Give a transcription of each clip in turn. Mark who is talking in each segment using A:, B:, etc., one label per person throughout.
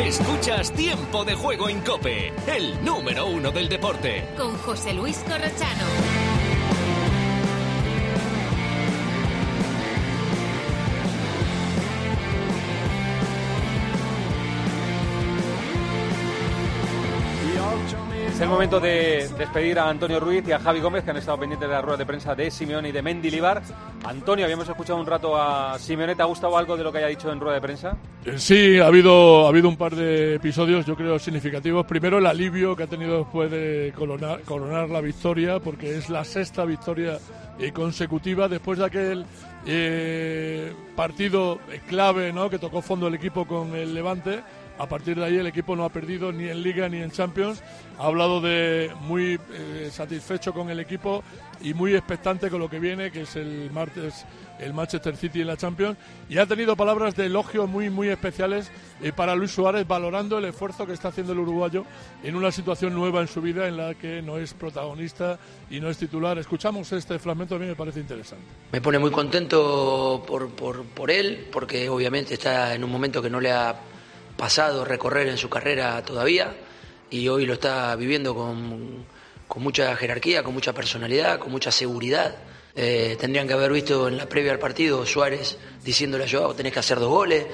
A: Escuchas Tiempo de Juego en COPE, el número 1 del deporte.
B: Con José Luis Corrochano.
C: Es el momento de despedir a Antonio Ruiz y a Javi Gómez, que han estado pendientes de la rueda de prensa de Simeone y de Mendilibar. Antonio, habíamos escuchado un rato a Simeone. ¿Te ha gustado algo de lo que haya dicho en rueda de prensa?
D: Sí, ha habido un par de episodios, yo creo, significativos. Primero, el alivio que ha tenido después de coronar la victoria, porque es la sexta victoria consecutiva después de aquel partido clave, ¿no?, que tocó fondo el equipo con el Levante. A partir de ahí el equipo no ha perdido ni en Liga ni en Champions. Ha hablado de muy satisfecho con el equipo y muy expectante con lo que viene, que es el martes el Manchester City en la Champions. Y ha tenido palabras de elogio muy, muy especiales para Luis Suárez, valorando el esfuerzo que está haciendo el uruguayo en una situación nueva en su vida en la que no es protagonista y no es titular. Escuchamos este fragmento, a mí me parece interesante.
E: Me pone muy contento por él, porque obviamente está en un momento que no le ha pasado recorrer en su carrera todavía, y hoy lo está viviendo con mucha jerarquía, con mucha personalidad, con mucha seguridad. Tendrían que haber visto en la previa al partido Suárez diciéndole a Joao: tenés que hacer 2 goles,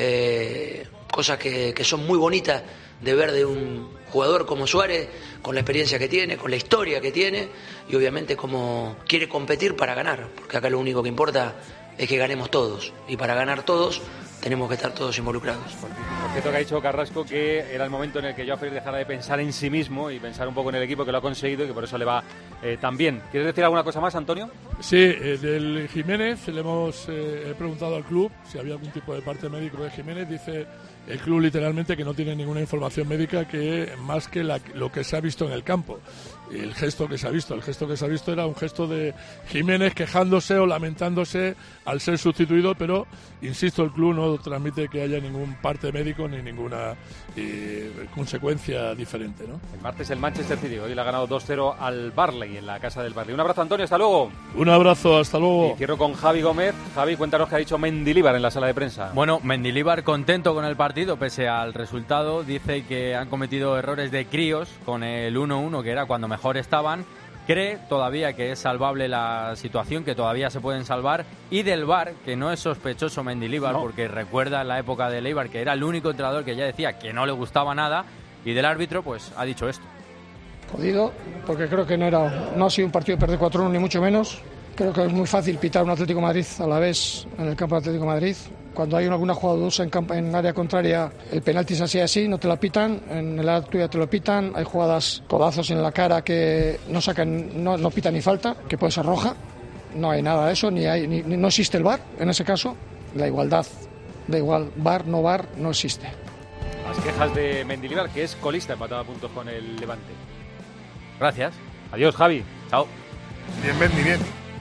E: cosas que son muy bonitas de ver de un jugador como Suárez, con la experiencia que tiene, con la historia que tiene, y obviamente como quiere competir para ganar, porque acá lo único que importa es que ganemos todos, y para ganar todos tenemos que estar todos involucrados.
C: Por cierto, que ha dicho Carrasco que era el momento en el que Joao Félix dejara de pensar en sí mismo y pensar un poco en el equipo, que lo ha conseguido y que por eso le va tan bien. ¿Quieres decir alguna cosa más, Antonio?
D: Sí, del Jiménez le hemos preguntado al club si había algún tipo de parte médico de Jiménez. Dice el club literalmente que no tiene ninguna información médica, que más que lo que se ha visto en el campo. El gesto que se ha visto era un gesto de Jiménez quejándose o lamentándose al ser sustituido, pero insisto, el club no transmite que haya ningún parte médico ni ninguna consecuencia diferente, ¿no?
C: El martes el Manchester City, hoy le ha ganado 2-0 al Barley en la casa del Barley. Un abrazo, Antonio, hasta luego.
D: Un abrazo, hasta luego.
C: Y cierro con Javi Gómez. Javi, cuéntanos qué ha dicho Mendilibar en la sala de prensa.
F: Bueno, Mendilibar contento con el partido pese al resultado. Dice que han cometido errores de críos con el 1-1, que era cuando mejor estaban. Cree todavía que es salvable la situación, que todavía se pueden salvar. Y del VAR, que no es sospechoso Mendilibar, porque recuerda en la época de Eibar que era el único entrenador que ya decía que no le gustaba nada. Y del árbitro, pues ha dicho esto.
G: Jodido, porque creo que no ha sido un partido de perder 4-1 ni mucho menos. Creo que es muy fácil pitar un Atlético de Madrid a la vez en el campo de Atlético de Madrid. Cuando hay alguna jugada dudosa en área contraria, el penalti es así, no te la pitan. En el área tuya te lo pitan. Hay jugadas, codazos en la cara que no pitan ni falta, que puede ser roja. No hay nada de eso, no existe el VAR en ese caso. La igualdad, da igual, VAR, no existe.
C: Las quejas de Mendilibar, que es colista, empatado a puntos con el Levante.
F: Gracias.
C: Adiós, Javi.
F: Chao.
H: Bien, Mendy, bien.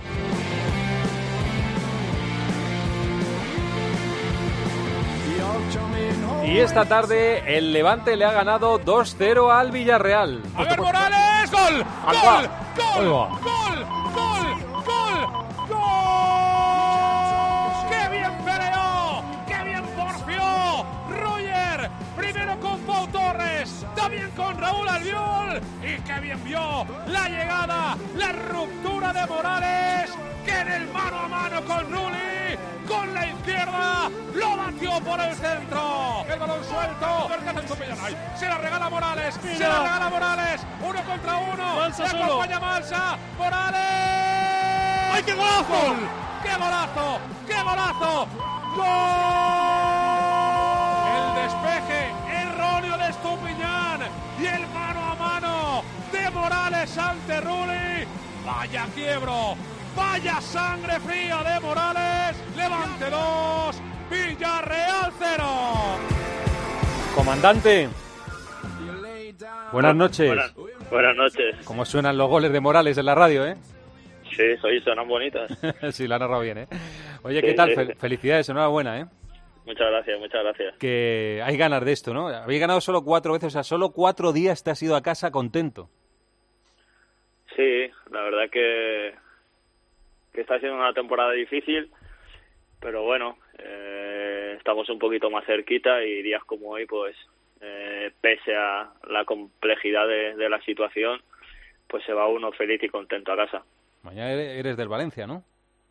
C: Y esta tarde el Levante le ha ganado 2-0 al Villarreal.
I: A ver, Morales, gol, gol, gol, gol, gol, gol, gol. ¡Qué bien peleó! ¡Qué bien porfió! Roger, primero con Pau Torres, también con Raúl Albiol. Y qué bien vio la llegada, la ruptura de Morales, que en el mano a mano con Rulli, con la izquierda, lo batió por el centro. El balón suelto. Se la regala Morales. Mira. Se la regala Morales. 1 contra 1.
J: Malsa
I: le
J: solo.
I: acompaña Malsa. Morales.
J: ¡Ay, qué golazo!
I: ¡Gol! ¡Qué golazo! ¡Qué golazo! ¡Gol! El despeje erróneo de Estupiñán y el mano a mano de Morales ante Rulli. Vaya quiebro. Vaya sangre fría de Morales. Levante 2, Villarreal 0.
C: Comandante, buenas noches.
K: Buenas noches.
C: ¿Cómo suenan los goles de Morales en la radio, eh?
K: Sí, suenan bonitas.
C: Sí, la ha narrado bien, ¿eh? Oye,
K: Sí,
C: ¿qué tal?
K: sí.
C: Felicidades, enhorabuena, ¿eh?
K: Muchas gracias, muchas gracias.
C: Que hay ganas de esto, ¿no? Habéis ganado solo 4 veces, o sea, solo 4 días te has ido a casa contento.
K: Sí, la verdad que está siendo una temporada difícil, pero bueno, estamos un poquito más cerquita y días como hoy pues pese a la complejidad de la situación, pues se va uno feliz y contento a casa.
C: Mañana eres del Valencia, ¿no?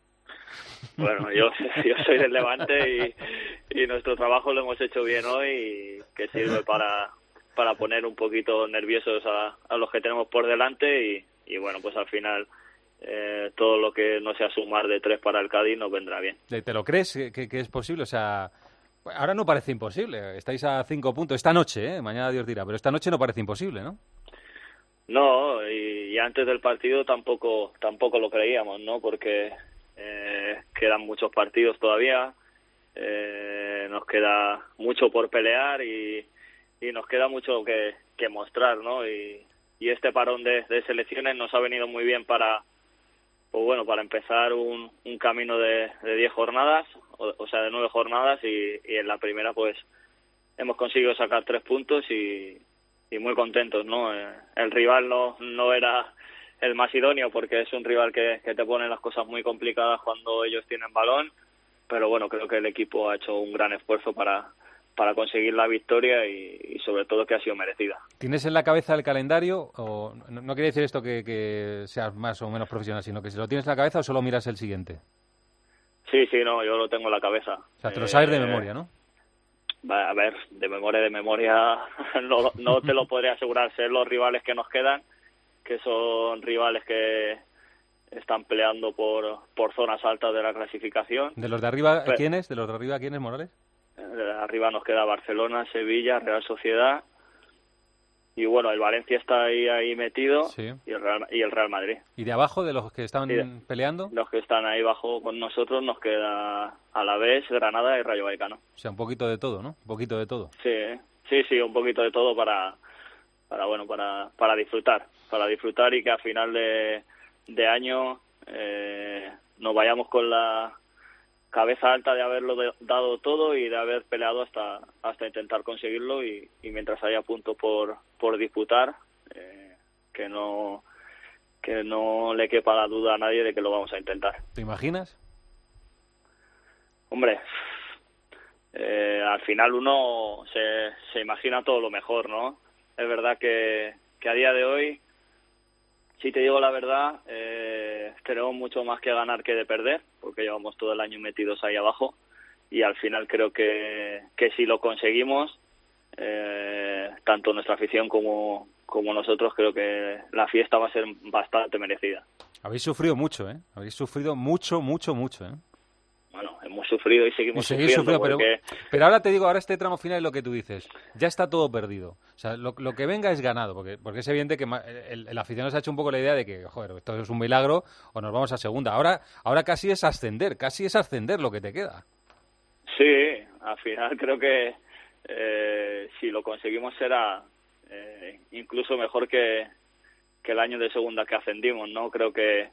K: Bueno, yo soy del Levante y nuestro trabajo lo hemos hecho bien hoy, y que sirve para poner un poquito nerviosos a los que tenemos por delante y bueno, pues al final todo lo que no sea sumar de 3 para el Cádiz nos vendrá bien.
C: ¿Te lo crees que es posible? O sea, ahora no parece imposible. Estáis a 5 puntos. Esta noche, mañana Dios dirá, pero esta noche no parece imposible, ¿no?
K: No, y antes del partido tampoco lo creíamos, ¿no? Porque quedan muchos partidos todavía, nos queda mucho por pelear y nos queda mucho que mostrar, ¿no? Y este parón de selecciones nos ha venido muy bien para empezar un camino de 10 jornadas, o sea, de 9 jornadas, y en la primera pues hemos conseguido sacar 3 puntos y muy contentos, ¿no? El rival no era el más idóneo, porque es un rival que te pone las cosas muy complicadas cuando ellos tienen balón, pero bueno, creo que el equipo ha hecho un gran esfuerzo para conseguir la victoria y sobre todo que ha sido merecida.
C: ¿Tienes en la cabeza el calendario? O no quiere decir esto que seas más o menos profesional, sino que si lo tienes en la cabeza o solo miras el siguiente.
K: Sí, no, yo lo tengo en la cabeza.
C: O sea, te lo sabes de memoria, ¿no?
K: A ver, de memoria no te lo podría asegurar. Sé los rivales que nos quedan, que son rivales que están peleando por zonas altas de la clasificación.
C: ¿De los de arriba quiénes? Morales?
K: Arriba nos queda Barcelona, Sevilla, Real Sociedad y bueno, el Valencia está ahí metido, sí. y el Real Madrid.
C: ¿Y de abajo, de los que están peleando?
K: Los que están ahí abajo con nosotros nos queda Alavés, Granada y Rayo Vallecano.
C: O sea, un poquito de todo, ¿no? Un poquito de todo.
K: Sí, un poquito de todo para disfrutar y que a final de año nos vayamos con la cabeza alta de haberlo dado todo y de haber peleado hasta intentar conseguirlo y mientras haya punto por disputar, que no le quepa la duda a nadie de que lo vamos a intentar.
C: ¿Te imaginas?
K: Hombre, al final uno se imagina todo lo mejor, ¿no? Es verdad que a día de hoy, si te digo la verdad, tenemos mucho más que ganar que de perder, porque llevamos todo el año metidos ahí abajo y al final creo que si lo conseguimos, tanto nuestra afición como nosotros, creo que la fiesta va a ser bastante merecida.
C: Habéis sufrido mucho, ¿eh? Habéis sufrido mucho, ¿eh?
K: Bueno, hemos sufrido y seguimos sufriendo.
C: Pero ahora te digo, ahora este tramo final es lo que tú dices. Ya está todo perdido. O sea, lo que venga es ganado, porque es evidente que el aficionado se ha hecho un poco la idea de que, joder, esto es un milagro o nos vamos a segunda. Ahora casi es ascender lo que te queda.
K: Sí, al final creo que si lo conseguimos será incluso mejor que el año de segunda que ascendimos, ¿no? Creo que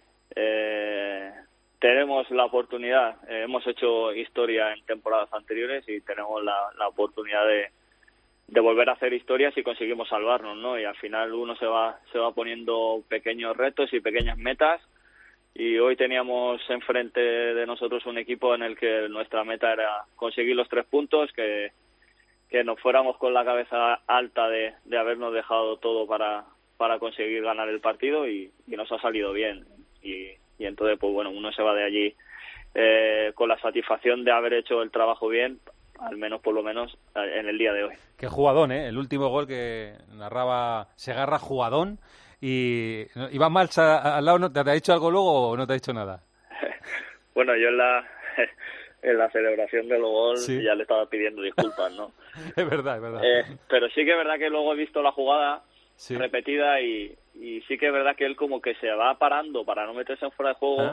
K: tenemos la oportunidad, hemos hecho historia en temporadas anteriores y tenemos la oportunidad de volver a hacer historias si conseguimos salvarnos, ¿no? Y al final uno se va poniendo pequeños retos y pequeñas metas y hoy teníamos enfrente de nosotros un equipo en el que nuestra meta era conseguir los 3 puntos, que nos fuéramos con la cabeza alta de habernos dejado todo para conseguir ganar el partido y nos ha salido bien y entonces pues bueno, uno se va de allí con la satisfacción de haber hecho el trabajo bien, al menos por lo menos en el día de hoy.
C: Qué jugadón, el último gol que narraba Segarra, jugadón. Y Iván Malch al lado, ¿te ha dicho algo luego o no te ha dicho nada?
K: Bueno, yo en la celebración del gol ya le estaba pidiendo disculpas, ¿no?
C: Es verdad.
K: Pero sí que es verdad que luego he visto la jugada repetida y sí que es verdad que él como que se va parando para no meterse en fuera de juego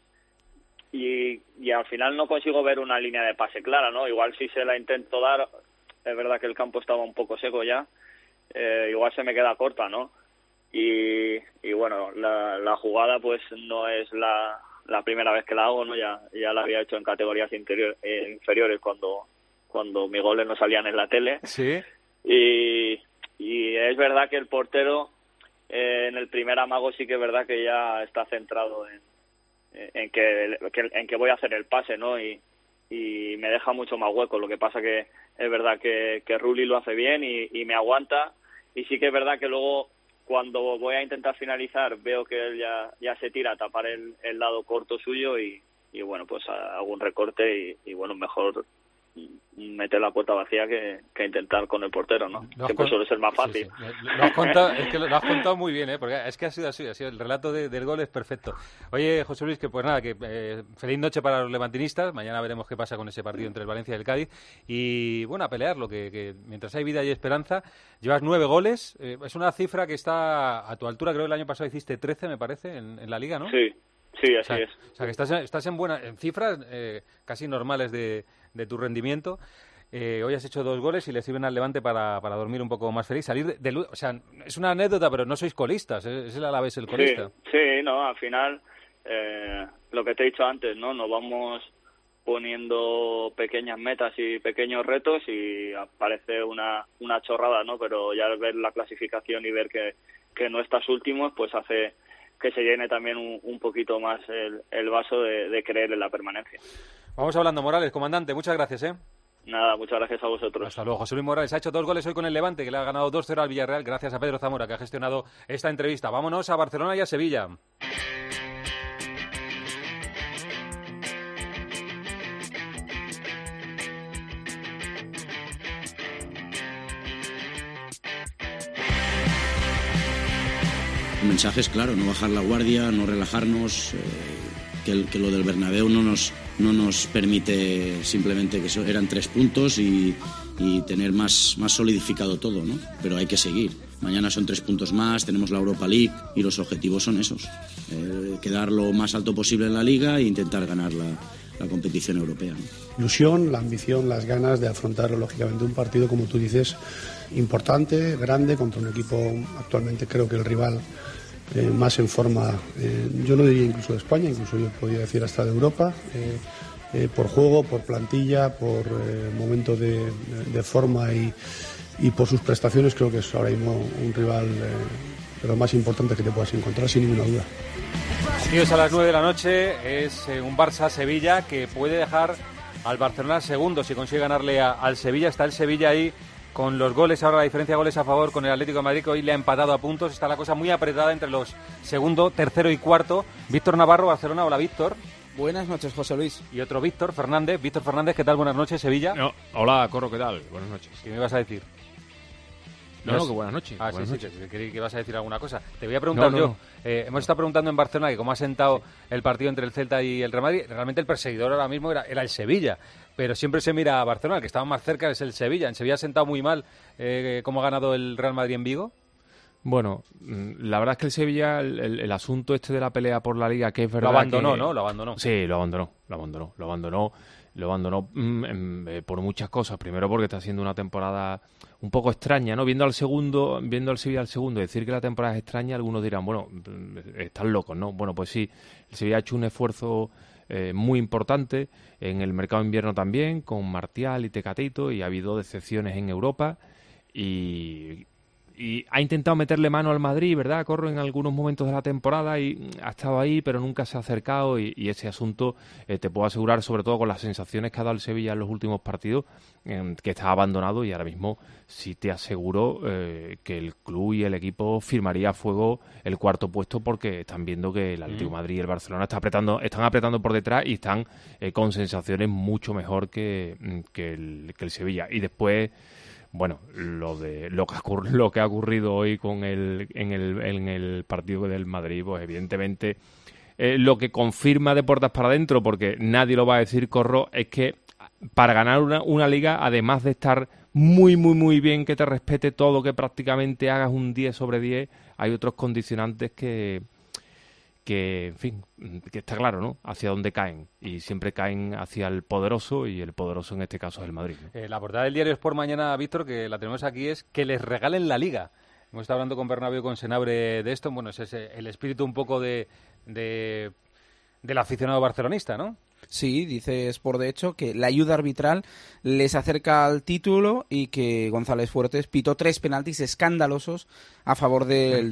K: y al final no consigo ver una línea de pase clara, ¿no? Igual si se la intento dar, es verdad que el campo estaba un poco seco ya, igual se me queda corta, ¿no? Y bueno, la jugada pues no es la primera vez que la hago, ¿no? Ya la había hecho en categorías inferiores cuando mis goles no salían en la tele.
C: Sí.
K: Y es verdad que el portero en el primer amago sí que es verdad que ya está centrado en que voy a hacer el pase, ¿no? Y me deja mucho más hueco. Lo que pasa que es verdad que Rulli lo hace bien y me aguanta, y sí que es verdad que luego cuando voy a intentar finalizar veo que él ya se tira a tapar el lado corto suyo y bueno, pues hago un recorte y bueno, mejor meter la puerta vacía que intentar con el portero, ¿no? Siempre suele ser más fácil.
C: Sí. Lo has contado, es que lo has contado muy bien, porque es que ha sido así, el relato del gol es perfecto. Oye, José Luis, que pues nada, que feliz noche para los levantinistas, mañana veremos qué pasa con ese partido entre el Valencia y el Cádiz, y bueno, a pelearlo, que mientras hay vida y esperanza, llevas 9 goles, es una cifra que está a tu altura, creo que el año pasado hiciste 13, me parece, en la Liga, ¿no?
K: Sí, así es.
C: O sea, que estás en cifras casi normales de tu rendimiento. Hoy has hecho 2 goles y le sirven al Levante para dormir un poco más feliz. O sea, es una anécdota, pero no sois colistas, es el Alavés el colista.
K: Sí, no, al final, lo que te he dicho antes, ¿no? Nos vamos poniendo pequeñas metas y pequeños retos y parece una chorrada, ¿no? Pero ya al ver la clasificación y ver que no estás últimos, pues hace que se llene también un poquito más el vaso de creer en la permanencia.
C: Vamos hablando, Morales, comandante, muchas gracias,
K: Nada, muchas gracias a vosotros.
C: Hasta luego. José Luis Morales ha hecho 2 goles hoy con el Levante, que le ha ganado 2-0 al Villarreal, gracias a Pedro Zamora, que ha gestionado esta entrevista. Vámonos a Barcelona y a Sevilla.
H: El mensaje es claro, no bajar la guardia, no relajarnos, que lo del Bernabéu no nos permite simplemente que eran 3 puntos y tener más solidificado todo, ¿no? Pero hay que seguir. Mañana son 3 puntos más, tenemos la Europa League y los objetivos son esos. Quedar lo más alto posible en la Liga e intentar ganar la competición europea, ¿no?
L: Ilusión, la ambición, las ganas de afrontar lógicamente un partido, como tú dices, importante, grande, contra un equipo actualmente creo que el rival más en forma, yo no diría incluso de España, incluso yo podría decir hasta de Europa, por juego, por plantilla, por momento de forma y por sus prestaciones. Creo que es ahora mismo un rival de lo más importante que te puedas encontrar, sin ninguna duda.
C: Partidos a las 9 de la noche, es un Barça-Sevilla que puede dejar al Barcelona segundo si consigue ganarle al Sevilla. Está el Sevilla ahí con los goles, ahora la diferencia de goles a favor con el Atlético de Madrid, que hoy le ha empatado a puntos. Está la cosa muy apretada entre los segundo, tercero y cuarto. Víctor Navarro, Barcelona. Hola, Víctor.
M: Buenas noches, José Luis.
C: Y otro Víctor Fernández. Víctor Fernández, ¿qué tal? Buenas noches, Sevilla.
N: No, hola, Corro, ¿qué tal? Buenas noches.
C: ¿Qué me ibas a decir?
N: No, que buenas noches.
C: Buenas noches. Creí que ibas a decir alguna cosa. Te voy a preguntar yo. Hemos estado preguntando en Barcelona que cómo ha sentado el partido entre el Celta y el Real Madrid. Realmente el perseguidor ahora mismo era el Sevilla. Pero siempre se mira a Barcelona, el que estaba más cerca es el Sevilla. En Sevilla ha sentado muy mal cómo ha ganado el Real Madrid en Vigo.
N: Bueno, la verdad es que el Sevilla, el asunto este de la pelea por la Liga, que es verdad
C: lo abandonó,
N: que...
C: ¿no? Lo abandonó.
N: Sí, lo abandonó por muchas cosas. Primero porque está haciendo una temporada un poco extraña, ¿no? Viendo al Sevilla al segundo, decir que la temporada es extraña, algunos dirán, bueno, están locos, ¿no? Bueno, pues sí, el Sevilla ha hecho un esfuerzo muy importante en el mercado de invierno también, con Martial y Tecatito, y ha habido decepciones en Europa y ha intentado meterle mano al Madrid, ¿verdad? Corro en algunos momentos de la temporada y ha estado ahí, pero nunca se ha acercado y ese asunto te puedo asegurar, sobre todo con las sensaciones que ha dado el Sevilla en los últimos partidos, que está abandonado, y ahora mismo sí te aseguro que el club y el equipo firmaría a fuego el 4º puesto, porque están viendo que el Atlético de Madrid y el Barcelona están apretando por detrás y están con sensaciones mucho mejor que el Sevilla. Y después, bueno, lo que ha ocurrido hoy en el partido del Madrid, pues evidentemente lo que confirma de puertas para adentro, porque nadie lo va a decir, Corro, es que para ganar una liga, además de estar muy, muy, muy bien, que te respete todo, que prácticamente hagas un 10 sobre 10, hay otros condicionantes que en fin, que está claro, ¿no? Hacia dónde caen, y siempre caen hacia el poderoso, y el poderoso en este caso es el Madrid, ¿no?
C: La portada del diario Sport mañana, Víctor, que la tenemos aquí, es que les regalen la Liga. Hemos estado hablando con Bernabéu y con Senabre de esto. Bueno, es el espíritu un poco del aficionado barcelonista, ¿no?
M: Sí, dice Sport de hecho que la ayuda arbitral les acerca al título y que González Fuertes pitó 3 penaltis escandalosos a favor del...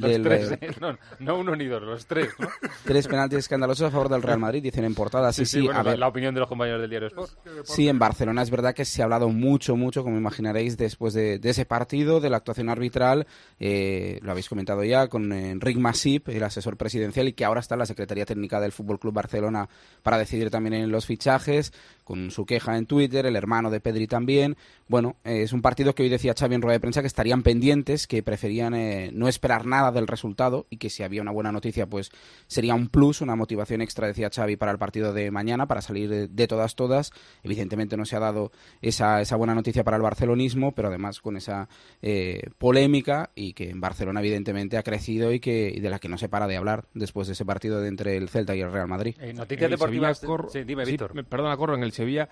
C: No uno ni dos, los 3, ¿no?
M: 3 penaltis escandalosos a favor del Real Madrid, dicen en portada. Sí,
C: bueno,
M: a ver.
C: La opinión de los compañeros del Diario Sport.
M: Sí, en Barcelona es verdad que se ha hablado mucho, como imaginaréis, después de ese partido, de la actuación arbitral. Lo habéis comentado ya con Enric Masip, el asesor presidencial, y que ahora está en la Secretaría Técnica del Fútbol Club Barcelona para decidir también en los fichajes, con su queja en Twitter, el hermano de Pedri también. Bueno, es un partido que hoy decía Xavi en rueda de prensa que estarían pendientes, que preferían no esperar nada del resultado y que si había una buena noticia pues sería un plus, una motivación extra, decía Xavi, para el partido de mañana, para salir de todas. Evidentemente no se ha dado esa buena noticia para el barcelonismo, pero además con esa polémica, y que en Barcelona evidentemente ha crecido y de la que no se para de hablar después de ese partido entre el Celta y el Real Madrid.
C: Noticias deportivas. Sí, dime, Víctor.
N: Perdona, Corro, en el Sevilla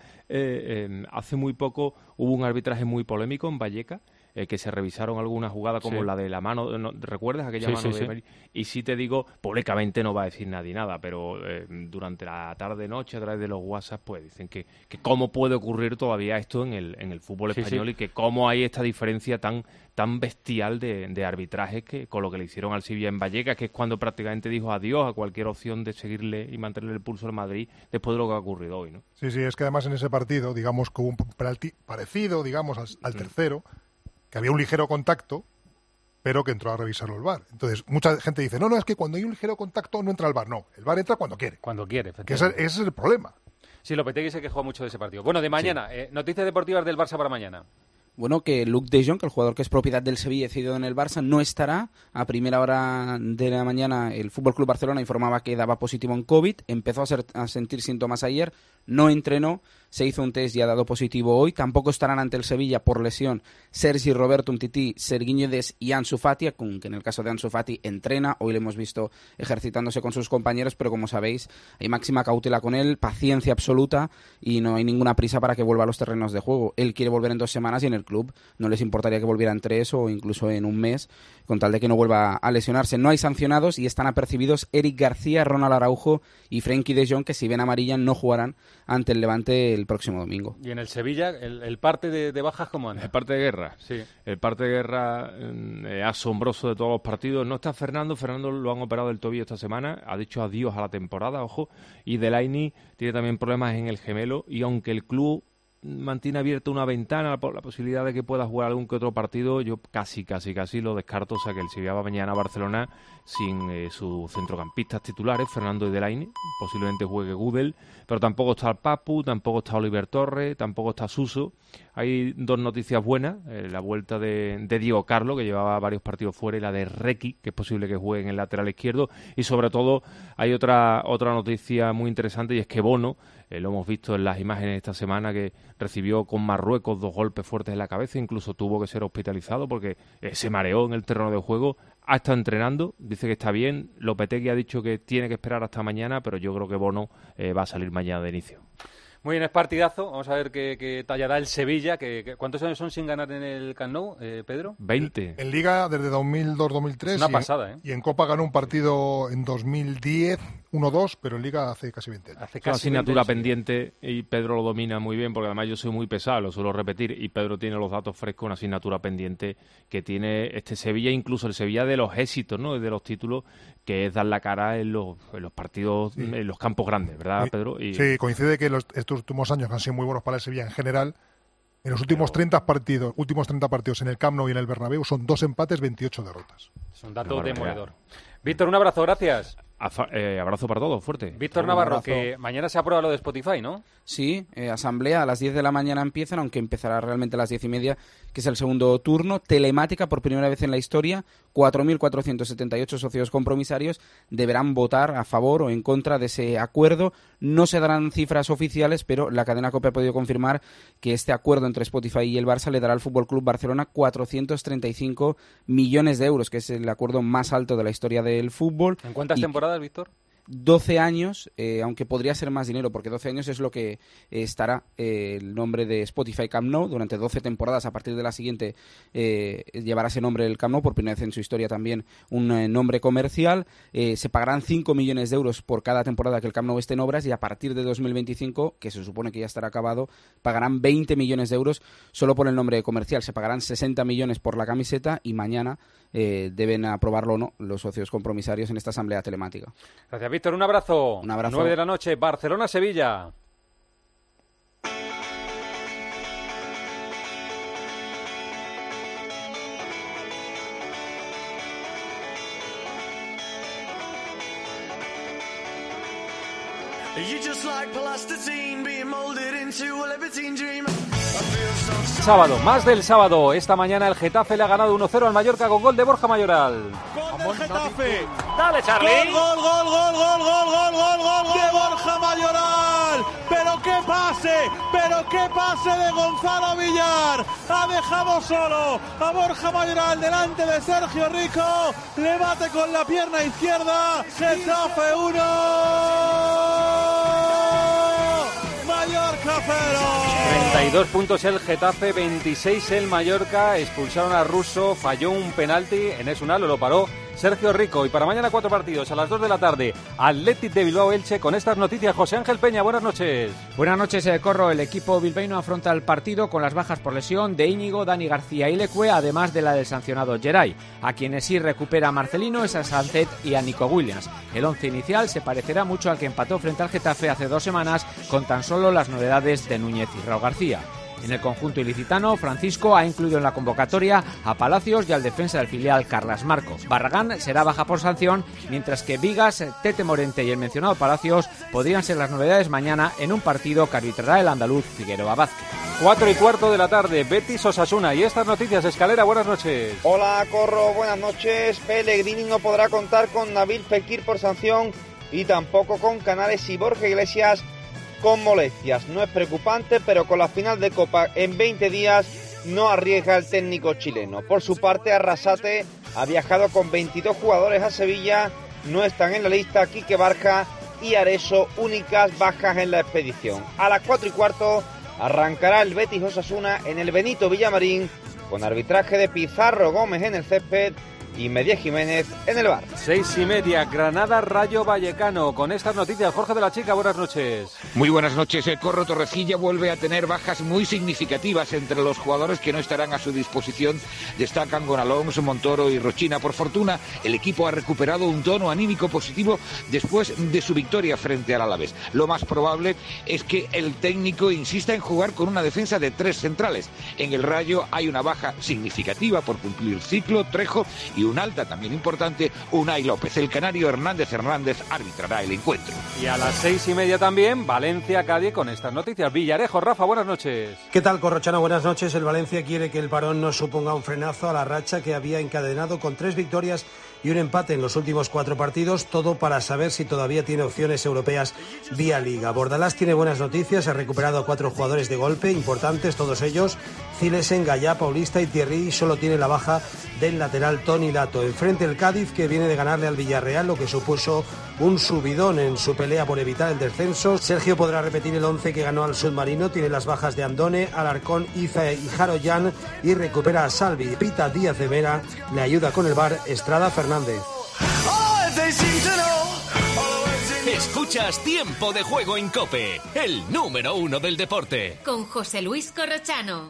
N: hace muy poco hubo un arbitraje muy polémico en Vallecas, que se revisaron algunas jugadas como la de la mano, ¿recuerdas aquella mano de Meri? Y sí te digo, públicamente no va a decir nadie nada, pero durante la tarde-noche a través de los WhatsApp pues dicen que cómo puede ocurrir todavía esto en el fútbol español y que cómo hay esta diferencia tan bestial de arbitraje que con lo que le hicieron al Sevilla en Vallecas, que es cuando prácticamente dijo adiós a cualquier opción de seguirle y mantenerle el pulso al Madrid después de lo que ha ocurrido hoy, ¿no?
O: Sí, es que además en ese partido, digamos, que hubo un penalti parecido, digamos, al tercero, que había un ligero contacto, pero que entró a revisarlo el VAR. Entonces, mucha gente dice, no, es que cuando hay un ligero contacto no entra el VAR. No, el VAR entra cuando quiere.
C: Cuando quiere,
O: que ese es el problema.
C: Sí, Lopetegui se quejó mucho de ese partido. Bueno, de mañana, noticias deportivas del Barça para mañana.
M: Bueno, que Luc de Jong, que el jugador que es propiedad del Sevilla y cedido en el Barça, no estará. A primera hora de la mañana el FC Barcelona informaba que daba positivo en COVID, empezó a sentir síntomas ayer, no entrenó, se hizo un test y ha dado positivo hoy. Tampoco estarán ante el Sevilla por lesión Sergi Roberto Umtiti, Sergiño Dest y Ansu Fati, que en el caso de Ansu Fati entrena, hoy le hemos visto ejercitándose con sus compañeros, pero como sabéis hay máxima cautela con él, paciencia absoluta y no hay ninguna prisa para que vuelva a los terrenos de juego. Él quiere volver en 2 semanas y en el club no les importaría que volviera en 3 o incluso en un mes, con tal de que no vuelva a lesionarse. No hay sancionados y están apercibidos Eric García, Ronald Araujo y Frenkie de Jong, que si ven amarilla no jugarán ante el Levante el próximo domingo.
C: Y en el Sevilla, el parte de bajas, ¿cómo anda?
N: El parte de guerra.
C: Sí.
N: El parte de guerra asombroso de todos los partidos. No está Fernando lo han operado del tobillo esta semana, ha dicho adiós a la temporada, ojo, y Delaney tiene también problemas en el gemelo, y aunque el club mantiene abierta una ventana por la posibilidad de que pueda jugar algún que otro partido, yo casi lo descarto. O sea que el Sevilla va mañana a Barcelona sin sus centrocampistas titulares, Fernando y Delaney. Posiblemente juegue Gudel, pero tampoco está el Papu, tampoco está Oliver Torres, tampoco está Suso. Hay 2 noticias buenas, la vuelta de Diego Carlo, que llevaba varios partidos fuera, y la de Requi, que es posible que juegue en el lateral izquierdo, y sobre todo hay otra noticia muy interesante, y es que Bono, lo hemos visto en las imágenes esta semana, que recibió con Marruecos 2 golpes fuertes en la cabeza, incluso tuvo que ser hospitalizado porque se mareó en el terreno de juego. Ha estado entrenando, dice que está bien. Lopetegui ha dicho que tiene que esperar hasta mañana, pero yo creo que Bono va a salir mañana de inicio.
C: Muy bien, es partidazo. Vamos a ver qué talla da el Sevilla. ¿Cuántos años son sin ganar en el Camp Nou, Pedro?
N: 20.
O: En Liga desde 2002-2003.
C: Es una pasada,
O: Y en Copa ganó un partido en 2010, 1-2, pero en Liga hace casi 20 años.
N: Es una asignatura pendiente y Pedro lo domina muy bien, porque además yo soy muy pesado, lo suelo repetir, y Pedro tiene los datos frescos, una asignatura pendiente que tiene este Sevilla, incluso el Sevilla de los éxitos, ¿no?, y de los títulos, que es dar la cara en los partidos, en los campos grandes, ¿verdad, Pedro?
O: Sí, coincide que estos últimos años han sido muy buenos para el Sevilla en general. En los últimos 30 partidos en el Camp Nou y en el Bernabéu son 2 empates, 28 derrotas.
C: Es un dato demoledor. Víctor, un abrazo, gracias.
N: Abrazo para todos, fuerte.
C: Víctor Navarro, que mañana se aprueba lo de Spotify, ¿no?
M: Sí, asamblea a las 10 de la mañana empiezan, aunque empezará realmente a las 10:30, que es el segundo turno. Telemática, por primera vez en la historia, 4.478 socios compromisarios deberán votar a favor o en contra de ese acuerdo. No se darán cifras oficiales, pero la cadena COPE ha podido confirmar que este acuerdo entre Spotify y el Barça le dará al FC Barcelona 435 millones de euros, que es el acuerdo más alto de la historia del fútbol.
C: ¿En cuántas temporadas, Víctor?
M: 12 años, aunque podría ser más dinero, porque 12 años es lo que estará el nombre de Spotify Camp Nou durante 12 temporadas. A partir de la siguiente llevará ese nombre el Camp Nou, por primera vez en su historia también un nombre comercial. Se pagarán 5 millones de euros por cada temporada que el Camp Nou esté en obras, y a partir de 2025, que se supone que ya estará acabado, pagarán 20 millones de euros solo por el nombre comercial. Se pagarán 60 millones por la camiseta, y mañana deben aprobarlo o no los socios compromisarios en esta asamblea telemática.
C: Gracias, Víctor. Un abrazo.
M: Un abrazo.
C: 9 de la noche, Barcelona-Sevilla. Sábado, más del sábado. Esta mañana el Getafe le ha ganado 1-0 al Mallorca con gol de Borja Mayoral.
I: Gol del Getafe.
C: Dale, Charly.
I: Gol de Borja Mayoral. Pero qué pase de Gonzalo Villar. Ha dejado solo a Borja Mayoral delante de Sergio Rico. Le bate con la pierna izquierda. Getafe 1. Mallorca 0.
C: 32 puntos el Getafe, 26 el Mallorca. Expulsaron a Russo, falló un penalti. Enes Unal lo paró Sergio Rico. Y para mañana 4 partidos a las 2 de la tarde. Athletic de Bilbao Elche. Con estas noticias, José Ángel Peña, buenas noches.
P: Buenas noches, Corro. El equipo bilbaíno afronta el partido con las bajas por lesión de Íñigo, Dani García y Lecue, además de la del sancionado Geray. A quienes sí recupera Marcelino es a Sancet y a Nico Williams. El once inicial se parecerá mucho al que empató frente al Getafe hace 2 semanas, con tan solo las novedades de Núñez y Raúl García. En el conjunto ilicitano, Francisco ha incluido en la convocatoria a Palacios y al defensa del filial Carlas Marco. Barragán será baja por sanción, mientras que Vigas, Tete Morente y el mencionado Palacios podrían ser las novedades mañana en un partido que arbitrará el andaluz Figueroa Vázquez.
C: 4:15 de la tarde, Betis Osasuna. Y estas noticias, Escalera, buenas noches.
Q: Hola, Corro, buenas noches. Pellegrini no podrá contar con Nabil Fekir por sanción y tampoco con Canales y Borja Iglesias con molestias. No es preocupante, pero con la final de Copa en 20 días no arriesga el técnico chileno. Por su parte, Arrasate ha viajado con 22 jugadores a Sevilla. No están en la lista Quique Barja y Areso, únicas bajas en la expedición. A las 4:15 arrancará el Betis Osasuna en el Benito Villamarín, con arbitraje de Pizarro Gómez en el césped y Medía Jiménez en el bar.
C: 6:30, Granada Rayo Vallecano. Con estas noticias, Jorge de la Chica, buenas noches.
R: Muy buenas noches. El Corro Torrecilla vuelve a tener bajas muy significativas. Entre los jugadores que no estarán a su disposición destacan Gonalons, Montoro y Rochina. Por fortuna, el equipo ha recuperado un tono anímico positivo después de su victoria frente al Alavés. Lo más probable es que el técnico insista en jugar con una defensa de 3 centrales. En el Rayo hay una baja significativa por cumplir ciclo, Trejo, y un alta también importante, Unai López. El canario Hernández arbitrará el encuentro.
C: Y a las 6:30 también, Valencia-Cádiz con estas noticias. Villarejo, Rafa, buenas noches.
S: ¿Qué tal, Corrochano? Buenas noches. El Valencia quiere que el parón no suponga un frenazo a la racha que había encadenado con 3 victorias y un empate en los últimos 4 partidos, todo para saber si todavía tiene opciones europeas vía Liga. Bordalás tiene buenas noticias, ha recuperado a 4 jugadores de golpe, importantes todos ellos, Zilesen, Gallá, Paulista y Thierry, y solo tiene la baja del lateral Toni Lato. Enfrente el Cádiz, que viene de ganarle al Villarreal, lo que supuso un subidón en su pelea por evitar el descenso. Sergio podrá repetir el 11 que ganó al Submarino, tiene las bajas de Andone, Alarcón, Iza y Jaroyan, y recupera a Salvi. Pita Díaz de Mera, le ayuda con el VAR Estrada Fernández.
A: Escuchas Tiempo de Juego en COPE, el número 1 del deporte.
B: Con José Luis Corrochano.